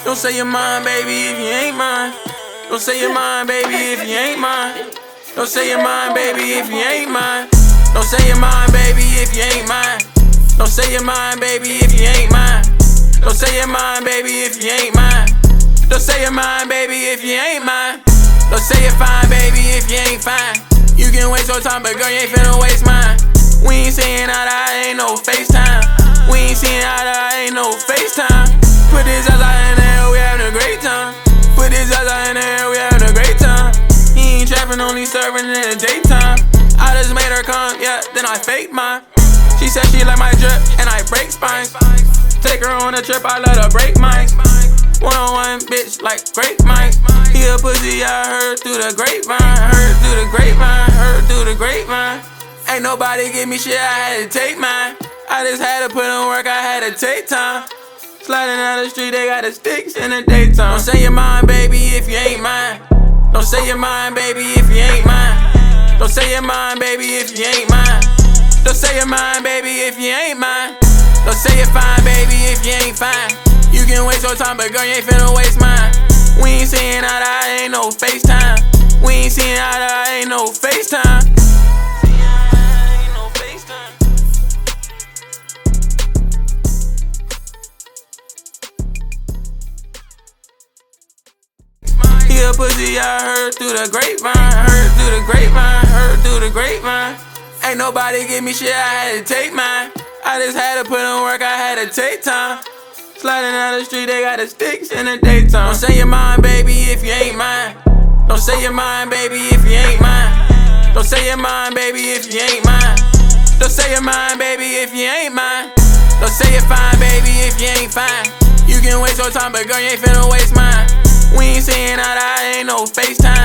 Don't say you're mine, baby, if you ain't mine. Don't say you're mine, baby, if you ain't mine. Don't say you're mine, baby, if you ain't mine. Don't say you're mine, baby, if you ain't mine. Don't say you're mine, baby, if you ain't mine. Don't say you're mine, baby, if you ain't mine. Don't say you're mine, baby, if you ain't mine. Don't say you're fine, baby, if you ain't fine. You can waste your time, but girl, you ain't finna waste mine. We ain't seeing eye to eye, ain't no FaceTime. We ain't seeing eye to eye, ain't no FaceTime. Put this ass out in the air, we having a great time. Put this ass out in the air, we having a great time. He ain't trapping, only serving in the daytime. I just made her come, yeah, then I faked mine. She said she like my drip, and I break spines. Take her on a trip, I let her break mine. One-on-one, bitch, like great minds. He a pussy, I heard through the grapevine. Heard through the grapevine, heard through the grapevine. Ain't nobody give me shit, I had to take mine. I just had to put in work, I had to take time. Sliding down the street, they got the sticks in the daytime. Don't say you're mine, baby, if you ain't mine. Don't say you're mine, baby, if you ain't mine. Don't say you're mine, baby, if you ain't mine. Don't say you're mine, baby, if you ain't mine. Don't say you're fine, baby, if you ain't fine. You can waste your time, but girl, you ain't finna waste mine. We ain't seeing eye to eye, ain't no FaceTime. We ain't seeing eye to eye, ain't no FaceTime. He a pussy, I heard through the grapevine. Heard through the grapevine, heard through the grapevine. Ain't nobody give me shit, I had to take mine. I just had to put in work, I had to take time. Sliding down the street, they got the sticks in the daytime. Don't say you're mine, baby, if you ain't mine. Don't say you're mine, baby, if you ain't mine. Don't say you're mine, baby, if you ain't mine. Don't say you're mine, baby, if you ain't mine. Don't say you're fine, baby, if you ain't fine. You can waste your time, but girl, you ain't finna waste mine. We ain't seeing eye to eye, ain't no FaceTime.